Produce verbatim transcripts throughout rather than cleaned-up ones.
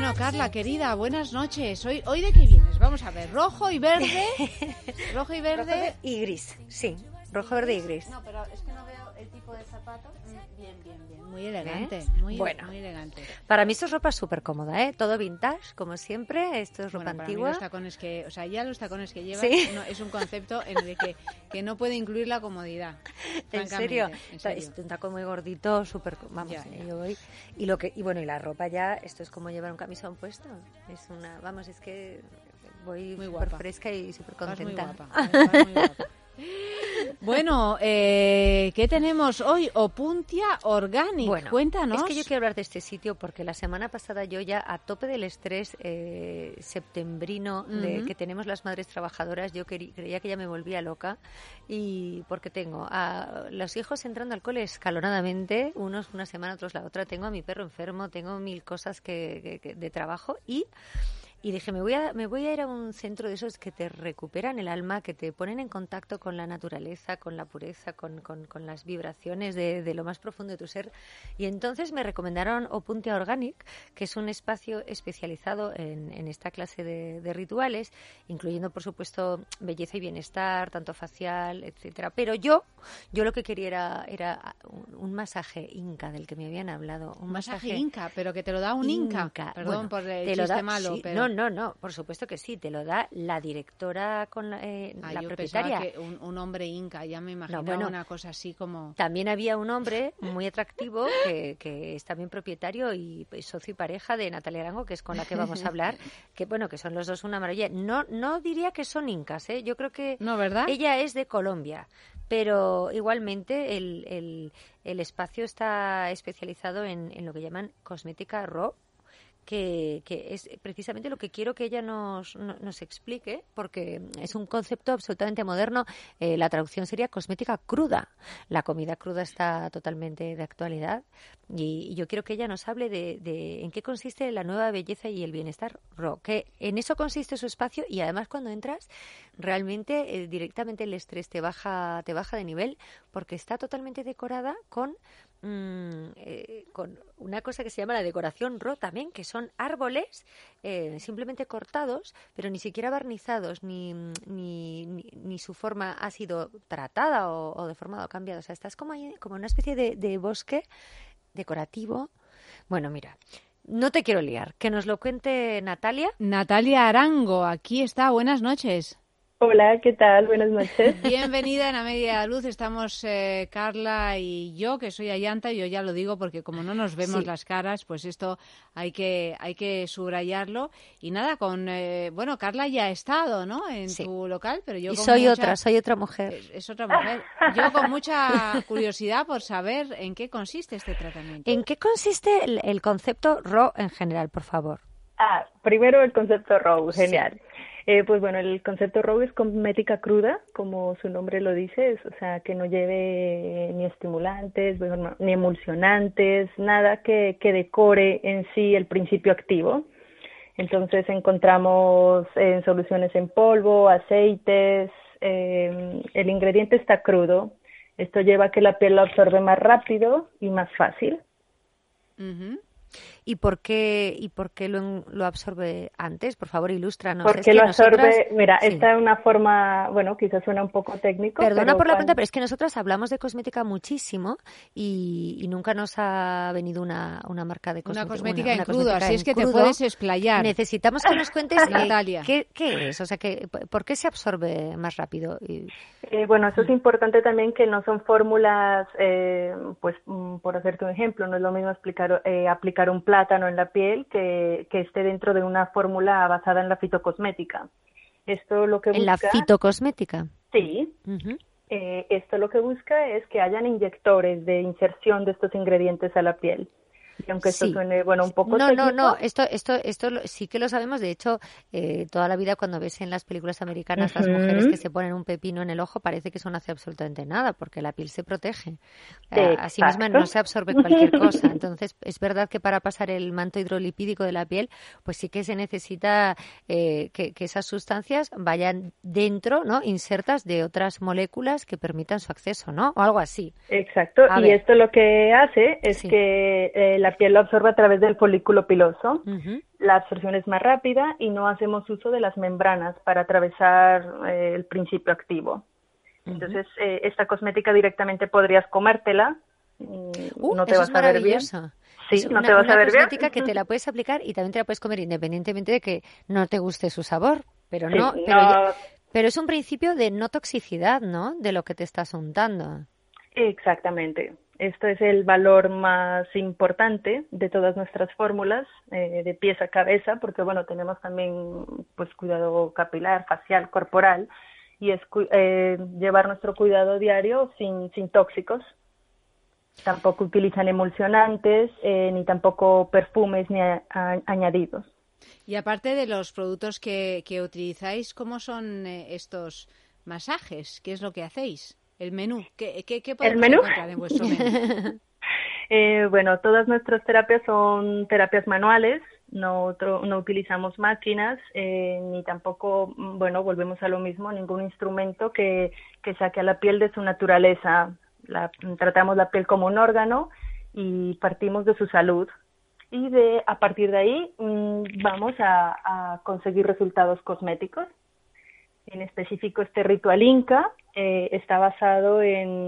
Bueno, Carla, querida, buenas noches. ¿Hoy, hoy de qué vienes? Vamos a ver, rojo y verde. Rojo y verde. Rojo y gris, sí. Rojo, verde y gris. No, pero es que no veo el tipo de zapato. Bien, bien, bien. Muy elegante. ¿Eh? Muy, bueno, muy elegante. Para mí esto es ropa súper cómoda, ¿eh? Todo vintage, como siempre. Esto es ropa bueno, para antigua. Mí los tacones que, o sea, ya los tacones que llevas, ¿Sí? no, es un concepto en el que, que no puede incluir la comodidad. ¿En serio? ¿En serio? Es un tacón muy gordito, súper, vamos, ya, ya. Yo voy. Y lo que, y bueno, y la ropa ya, esto es como llevar un camisón puesto. Es una, vamos, es que voy súper fresca y súper contenta. Vas muy guapa. Vas muy guapa. Bueno, eh, ¿qué tenemos hoy? Opuntia Organic, bueno, cuéntanos. Es que yo quiero hablar de este sitio porque la semana pasada yo ya a tope del estrés eh, septembrino uh-huh. de, que tenemos las madres trabajadoras, yo quería, creía que ya me volvía loca y porque tengo a los hijos entrando al cole escalonadamente, unos una semana, otros la otra, tengo a mi perro enfermo, tengo mil cosas que, que, que de trabajo y... Y dije, me voy, a, me voy a ir a un centro de esos que te recuperan el alma, que te ponen en contacto con la naturaleza, con la pureza, con, con, con las vibraciones de, de lo más profundo de tu ser. Y entonces me recomendaron Opuntia Organic, que es un espacio especializado en, en esta clase de, de rituales, incluyendo, por supuesto, belleza y bienestar, tanto facial, etcétera. Pero yo, yo lo que quería era, era un, un masaje inca del que me habían hablado. Un masaje, masaje inca, pero que te lo da un inca. inca. Perdón bueno, por el te chiste lo da, malo, sí, pero... No, no, no, por supuesto que sí, te lo da la directora con la, eh, ah, la yo propietaria. Que un, un hombre inca, ya me imaginaba no, bueno, una cosa así como... También había un hombre muy atractivo que, que es también propietario y socio y pareja de Natalia Arango, que es con la que vamos a hablar, que bueno, que son los dos una maravilla. No, no diría que son incas, ¿eh? Yo creo que no, ¿verdad? Ella es de Colombia. Pero igualmente el, el, el espacio está especializado en, en lo que llaman cosmética raw, Que, que es precisamente lo que quiero que ella nos, nos explique, porque es un concepto absolutamente moderno. Eh, la traducción sería cosmética cruda. La comida cruda está totalmente de actualidad y, y yo quiero que ella nos hable de, de en qué consiste la nueva belleza y el bienestar raw, que en eso consiste su espacio y además cuando entras realmente eh, directamente el estrés te baja, te baja de nivel porque está totalmente decorada con Mm, eh, con una cosa que se llama la decoración raw también, que son árboles eh, simplemente cortados, pero ni siquiera barnizados, ni, ni, ni, ni su forma ha sido tratada o, o deformada o cambiada. O sea, estás como, ahí, como una especie de, de bosque decorativo. Bueno, mira, no te quiero liar, que nos lo cuente Natalia. Natalia Arango, aquí está, buenas noches. Hola, ¿qué tal? Buenas noches. Bienvenida en A Media Luz. Estamos eh, Carla y yo, que soy Ayanta, y yo ya lo digo porque como no nos vemos sí. las caras, pues esto hay que hay que subrayarlo. Y nada, con eh, bueno, Carla ya ha estado, ¿no? En sí. tu local, pero yo y con soy mucha... otra, soy otra mujer. Es, es otra mujer. Yo con mucha curiosidad por saber en qué consiste este tratamiento. ¿En qué consiste el, el concepto raw en general, por favor? Ah, primero el concepto raw, genial. Sí. Eh, pues bueno, el concepto raw es cosmética cruda, como su nombre lo dice, es, o sea, que no lleve ni estimulantes, bueno, ni emulsionantes, nada que, que decore en sí el principio activo. Entonces encontramos eh, soluciones en polvo, aceites, eh, el ingrediente está crudo. Esto lleva a que la piel lo absorbe más rápido y más fácil. Uh-huh. ¿Y por qué, y por qué lo, lo absorbe antes? Por favor, ilústranos. Porque es que lo absorbe, nosotras... mira, sí. esta es una forma, bueno, quizás suena un poco técnico. Perdona pero por la cuando... pregunta, pero es que nosotras hablamos de cosmética muchísimo y, y nunca nos ha venido una, una marca de cosmética. Una cosmética una, en una crudo, cosmética así en es que crudo. te puedes explayar. Necesitamos que nos cuentes, Natalia. ¿qué, ¿qué es? O sea, que, ¿por qué se absorbe más rápido? Y... Eh, bueno, eso es importante también, que no son fórmulas, eh, pues por hacerte un ejemplo, no es lo mismo explicar, eh, aplicar un plátano en la piel que, que esté dentro de una fórmula basada en la fitocosmética. Esto lo que busca... ¿En la fitocosmética? Sí. Uh-huh. Eh, esto lo que busca es que hayan inyectores de inserción de estos ingredientes a la piel. Y aunque esto sí. suene, bueno, un poco No, técnico... no, no, esto, esto, esto lo, sí que lo sabemos. De hecho, eh, toda la vida cuando ves en las películas americanas uh-huh. las mujeres que se ponen un pepino en el ojo, parece que eso no hace absolutamente nada, porque la piel se protege. Eh, Así misma no se absorbe cualquier cosa. Entonces, es verdad que para pasar el manto hidrolipídico de la piel, pues sí que se necesita eh, que, que esas sustancias vayan dentro, ¿no? Insertas de otras moléculas que permitan su acceso, ¿no? O algo así. Exacto. A y ver. esto lo que hace es sí. que eh, la la piel lo absorbe a través del folículo piloso. Uh-huh. La absorción es más rápida y no hacemos uso de las membranas para atravesar eh, el principio activo. Uh-huh. Entonces, eh, esta cosmética directamente podrías comértela, uh, no te vas a ver bien. Sí, es no una, te vas una a ver bien. cosmética que te la puedes aplicar y también te la puedes comer independientemente de que no te guste su sabor, pero sí, no, no... Pero, ya, pero es un principio de no toxicidad, ¿no? De lo que te estás untando. Exactamente. Esto es el valor más importante de todas nuestras fórmulas, eh, de pies a cabeza, porque bueno, tenemos también pues cuidado capilar, facial, corporal, y es eh, llevar nuestro cuidado diario sin, sin tóxicos. Tampoco utilizan emulsionantes, eh, ni tampoco perfumes ni a, a, añadidos. Y aparte de los productos que, que utilizáis, ¿cómo son eh, estos masajes? ¿Qué es lo que hacéis? El menú, ¿qué, qué, qué podemos ¿El menú? encontrar en vuestro menú? eh, bueno, todas nuestras terapias son terapias manuales, no, otro, no utilizamos máquinas, eh, ni tampoco, bueno, volvemos a lo mismo, ningún instrumento que, que saque a la piel de su naturaleza. La, tratamos la piel como un órgano y partimos de su salud. Y de a partir de ahí mmm, vamos a, a conseguir resultados cosméticos. En específico, este ritual Inca eh, está basado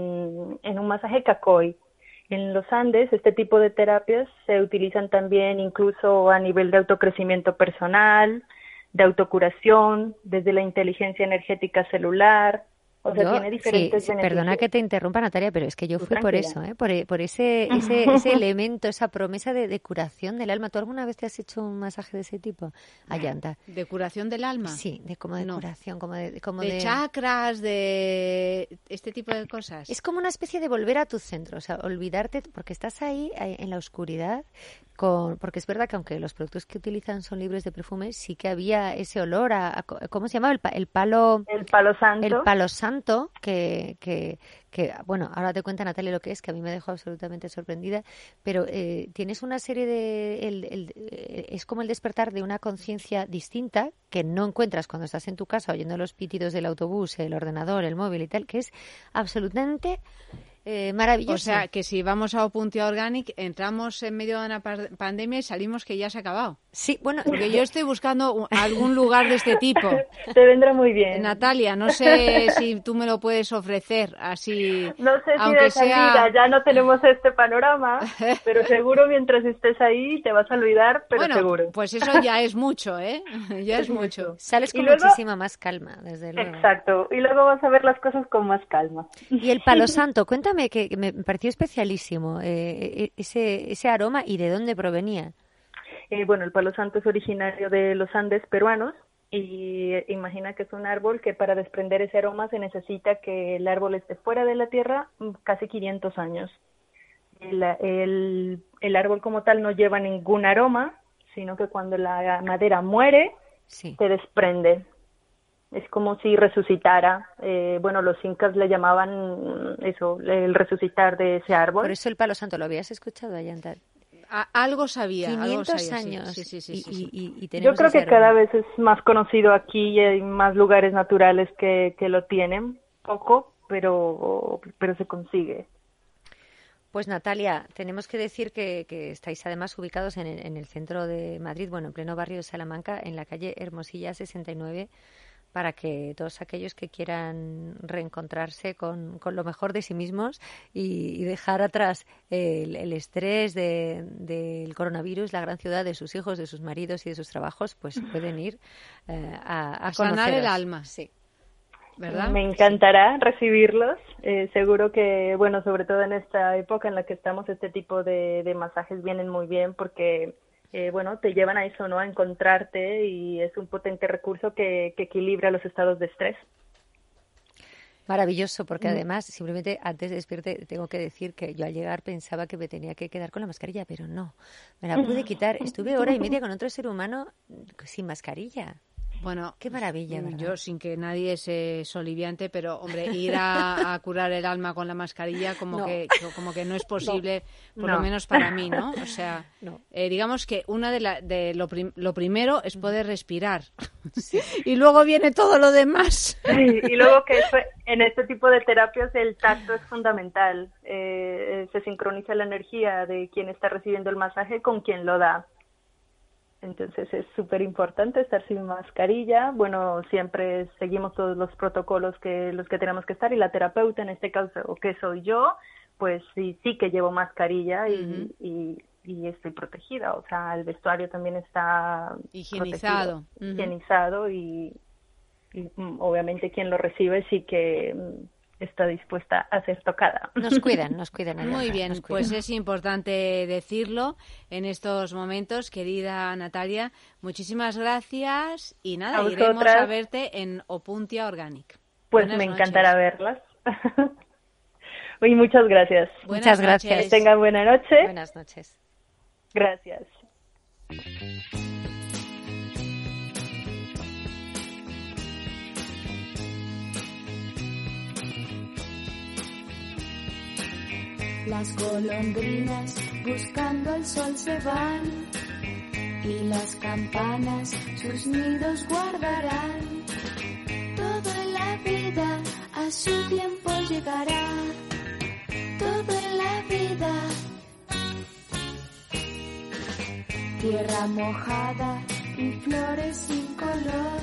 en, en un masaje Kakoi. En los Andes, este tipo de terapias se utilizan también incluso a nivel de autocrecimiento personal, de autocuración, desde la inteligencia energética celular. O sea, Yo, tiene diferentes sí, beneficios. Perdona que te interrumpa, Natalia, pero es que yo Tú fui tranquila. por eso, ¿eh? por, por ese, ese, ese elemento, esa promesa de, de curación del alma. ¿Tú alguna vez te has hecho un masaje de ese tipo, Ayanta? ¿De curación del alma? Sí, de como de no. curación, como de... Como de, de chakras, de este tipo de cosas. Es como una especie de volver a tu centro, o sea, olvidarte, porque estás ahí en la oscuridad, con, porque es verdad que aunque los productos que utilizan son libres de perfume, sí que había ese olor a, a ¿cómo se llama? El, el palo... El palo santo. El palo santo, que, que, que, bueno, ahora te cuenta Natalia lo que es, que a mí me dejó absolutamente sorprendida, pero eh, tienes una serie de... El, el, es como el despertar de una conciencia distinta que no encuentras cuando estás en tu casa oyendo los pitidos del autobús, el ordenador, el móvil y tal, que es absolutamente... Eh, maravilloso. O sea, que si vamos a Opuntia Organic, entramos en medio de una pandemia y salimos que ya se ha acabado. Sí, bueno... Porque yo estoy buscando algún lugar de este tipo. Te vendrá muy bien. Natalia, no sé si tú me lo puedes ofrecer así... No sé si aunque de salida sea... ya no tenemos este panorama, pero seguro mientras estés ahí te vas a olvidar, pero bueno, seguro. Pues eso ya es mucho, ¿eh? Ya es, es mucho. mucho. Sales con luego... muchísima más calma, desde luego. Exacto, y luego vas a ver las cosas con más calma. Y el palo santo, cuéntame, que me pareció especialísimo eh, ese, ese aroma y de dónde provenía. Eh, bueno, el palo santo es originario de los Andes peruanos y imagina que es un árbol que para desprender ese aroma se necesita que el árbol esté fuera de la tierra casi quinientos años. El, el, el árbol como tal no lleva ningún aroma, sino que cuando la madera muere, sí. se desprende. Es como si resucitara. Eh, bueno, los incas le llamaban eso, el resucitar de ese árbol. Por eso el palo santo, ¿lo habías escuchado, Ayanta? A, algo sabía. quinientos algo sabía, años. Sí, sí, sí, y, sí, sí. Y, y, y Yo creo que cada vez es más conocido aquí y hay más lugares naturales que, que lo tienen. Poco, pero, pero se consigue. Pues Natalia, tenemos que decir que, que estáis además ubicados en el, en el centro de Madrid, bueno, en pleno barrio de Salamanca, en la calle Hermosilla sesenta y nueve, para que todos aquellos que quieran reencontrarse con, con lo mejor de sí mismos y, y dejar atrás el, el estrés de, del coronavirus, la gran ciudad de sus hijos, de sus maridos y de sus trabajos, pues pueden ir eh, a, a, a sanar el alma. Sí. ¿Verdad? Me encantará recibirlos. Eh, seguro que, bueno, sobre todo en esta época en la que estamos, este tipo de, de masajes vienen muy bien porque, eh, bueno, te llevan a eso, ¿no? A encontrarte y es un potente recurso que, que equilibra los estados de estrés. Maravilloso, porque además, simplemente antes de despertar, tengo que decir que yo al llegar pensaba que me tenía que quedar con la mascarilla, pero no, me la pude quitar. Estuve hora y media con otro ser humano sin mascarilla. Bueno, qué maravilla, ¿verdad? Yo, sin que nadie se soliviante, pero, hombre, ir a, a curar el alma con la mascarilla como, no. que, como que no es posible, no. por no. lo menos para mí, ¿no? O sea, no. eh, digamos que una de, la, de lo, prim, lo primero es poder respirar. Sí. Y luego viene todo lo demás. Sí, y luego que eso, en este tipo de terapias el tacto es fundamental. Eh, se sincroniza la energía de quien está recibiendo el masaje con quien lo da. Entonces es súper importante estar sin mascarilla. Bueno, siempre seguimos todos los protocolos que los que tenemos que estar, y la terapeuta, en este caso, o que soy yo, pues sí, sí que llevo mascarilla y, uh-huh. y, y estoy protegida. O sea, el vestuario también está higienizado. Uh-huh. Higienizado y, y obviamente quien lo recibe sí que está dispuesta a ser tocada. Nos cuidan, nos cuidan. Muy bien, cuidan. Pues es importante decirlo en estos momentos, querida Natalia. Muchísimas gracias y nada, a iremos a verte en Opuntia Organic. Pues Buenas me noches. encantará verlas. Y muchas gracias. Buenas muchas gracias. Que tengan buena noche. Buenas noches. Gracias. Las golondrinas buscando el sol se van y las campanas sus nidos guardarán. Todo en la vida a su tiempo llegará. Todo en la vida. Tierra mojada y flores sin color.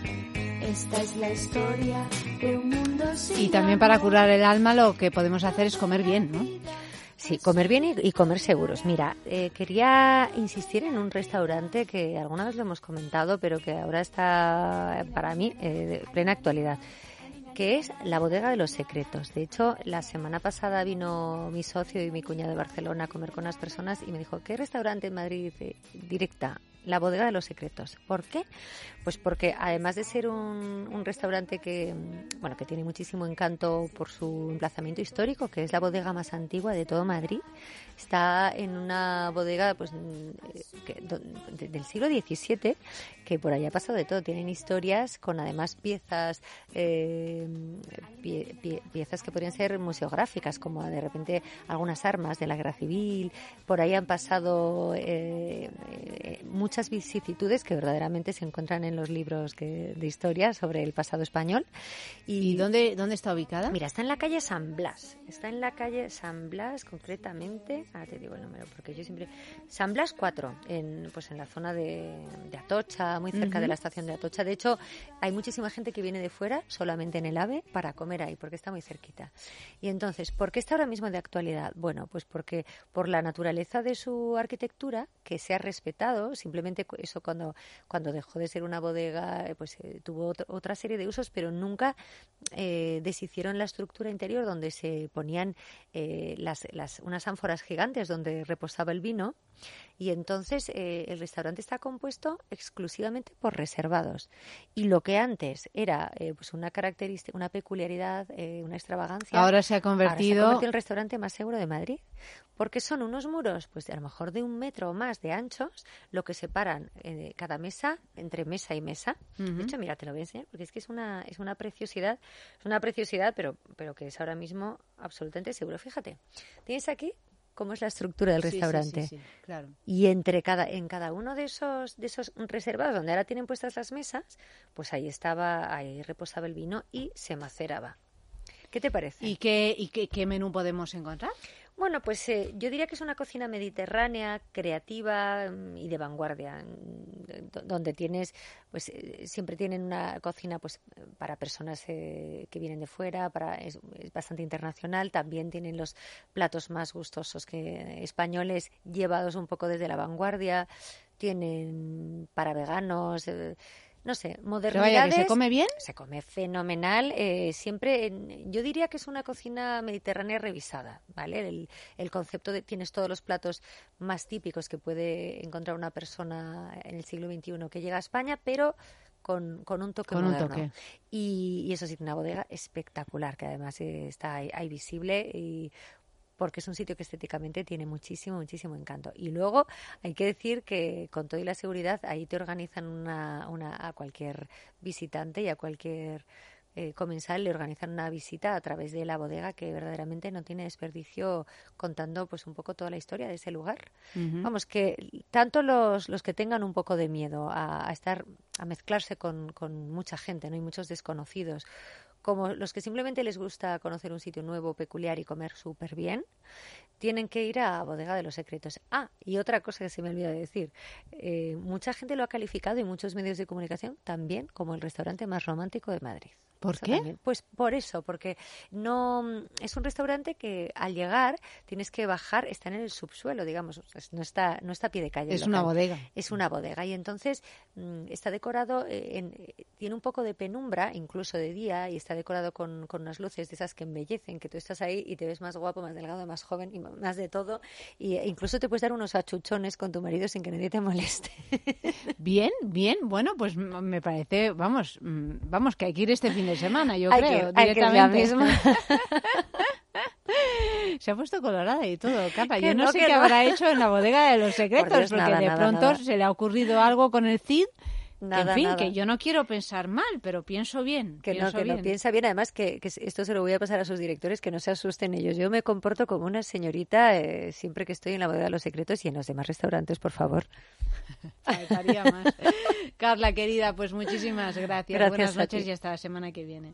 Esta es la historia de un mundo sin Y también para curar el alma lo que podemos hacer es comer bien, ¿no? Sí, comer bien y, y comer seguros. Mira, eh, quería insistir en un restaurante que alguna vez lo hemos comentado, pero que ahora está para mí eh, de plena actualidad, que es la Bodega de los Secretos. De hecho, la semana pasada vino mi socio y mi cuñado de Barcelona a comer con unas personas y me dijo, ¿qué restaurante en Madrid dice, directa? La Bodega de los Secretos. ¿Por qué? Pues porque además de ser un, un restaurante que, bueno, que tiene muchísimo encanto por su emplazamiento histórico, que es la bodega más antigua de todo Madrid, está en una bodega pues que, de, del siglo diecisiete, que por allá ha pasado de todo. Tienen historias con además piezas eh, pie, pie, piezas que podrían ser museográficas, como de repente algunas armas de la guerra civil. Por ahí han pasado eh, eh, muchas vicisitudes que verdaderamente se encuentran en los libros que, de historia sobre el pasado español. ¿Y, ¿Y dónde, dónde está ubicada? Mira, está en la calle San Blas. Está en la calle San Blas, concretamente. Ahora te digo el número, porque yo siempre... San Blas cuatro, en, pues en la zona de, de Atocha, muy cerca uh-huh. de la estación de Atocha. De hecho, hay muchísima gente que viene de fuera, solamente en el AVE, para comer ahí, porque está muy cerquita. Y entonces, ¿por qué está ahora mismo de actualidad? Bueno, pues porque por la naturaleza de su arquitectura, que se ha respetado, simplemente eso cuando, cuando dejó de ser una bodega, pues eh, tuvo otro, otra serie de usos, pero nunca eh, deshicieron la estructura interior donde se ponían eh, las, las, unas ánforas gigantes donde reposaba el vino. Y entonces eh, el restaurante está compuesto exclusivamente por reservados. Y lo que antes era eh, pues una característica, una peculiaridad, eh, una extravagancia, ahora se ha convertido... ahora se ha convertido en el restaurante más seguro de Madrid. Porque son unos muros, pues a lo mejor de un metro o más de anchos, lo que separan eh, cada mesa, entre mesa y mesa. Uh-huh. De hecho, mira, te lo voy a enseñar, porque es que es una, es una preciosidad, es una preciosidad, pero, pero que es ahora mismo absolutamente seguro. Fíjate, tienes aquí cómo es la estructura del sí, restaurante. Sí, sí, sí, claro. Y entre cada, en cada uno de esos, de esos reservados donde ahora tienen puestas las mesas, pues ahí estaba, ahí reposaba el vino y se maceraba. ¿Qué te parece? ¿Y qué, y qué, qué menú podemos encontrar? Bueno, pues eh, yo diría que es una cocina mediterránea, creativa y de vanguardia, donde tienes, pues eh, siempre tienen una cocina pues para personas eh, que vienen de fuera, para es, es bastante internacional. También tienen los platos más gustosos que españoles, llevados un poco desde la vanguardia. Tienen para veganos. Eh, No sé, modernidades. Pero vaya, ¿que se come bien? Se come fenomenal. Eh, siempre, en, yo diría que es una cocina mediterránea revisada, ¿vale? El, el concepto de tienes todos los platos más típicos que puede encontrar una persona en el siglo veintiuno que llega a España, pero con, con un toque con moderno. Un toque. Y, y eso sí, una bodega espectacular, que además eh, está ahí, ahí visible y porque es un sitio que estéticamente tiene muchísimo, muchísimo encanto. Y luego hay que decir que con toda la seguridad ahí te organizan una, una a cualquier visitante y a cualquier eh, comensal le organizan una visita a través de la bodega que verdaderamente no tiene desperdicio, contando pues un poco toda la historia de ese lugar. Uh-huh. Vamos, que tanto los, los que tengan un poco de miedo a, a estar, a mezclarse con, con mucha gente, ¿no? Y muchos desconocidos, como los que simplemente les gusta conocer un sitio nuevo, peculiar y comer súper bien, tienen que ir a Bodega de los Secretos. Ah, y otra cosa que se me olvidó de decir, eh, mucha gente lo ha calificado y muchos medios de comunicación también como el restaurante más romántico de Madrid. ¿Por eso qué? También. Pues por eso, porque no es un restaurante que al llegar tienes que bajar, está en el subsuelo, digamos, no está no está a pie de calle. Es una bodega. Es una bodega y entonces mmm, está decorado, en, tiene un poco de penumbra, incluso de día, y está decorado con, con unas luces de esas que embellecen, que tú estás ahí y te ves más guapo, más delgado, más joven y más de todo, y incluso te puedes dar unos achuchones con tu marido sin que nadie te moleste. Bien, bien, bueno, pues me parece, vamos, vamos que hay que ir este fin de semana, yo hay creo, que, directamente. Hay que misma. Se ha puesto colorada y todo, Carla. Yo que no, no sé que qué no. habrá hecho en la Bodega de los Secretos, Dios, porque nada, de nada, pronto nada. se le ha ocurrido algo con el Cid. Nada, que, en fin, nada. que yo no quiero pensar mal, pero pienso bien. Que pienso no, que bien. no piensa bien. Además, que, que esto se lo voy a pasar a sus directores, que no se asusten ellos. Yo me comporto como una señorita eh, siempre que estoy en la Bodega de los Secretos y en los demás restaurantes, por favor. Faltaría más. Carla, querida, pues muchísimas gracias. Gracias Buenas a noches ti. Y hasta la semana que viene.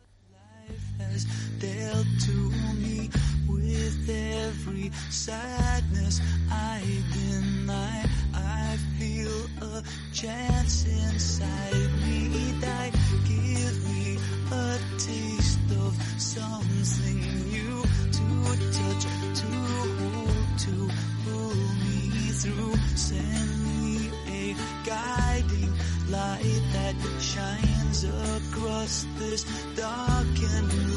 With every sadness I've been, I, I feel a chance inside me that give me a taste of something new to touch, to hold, to pull me through. Send me a guiding light that shines across this darkened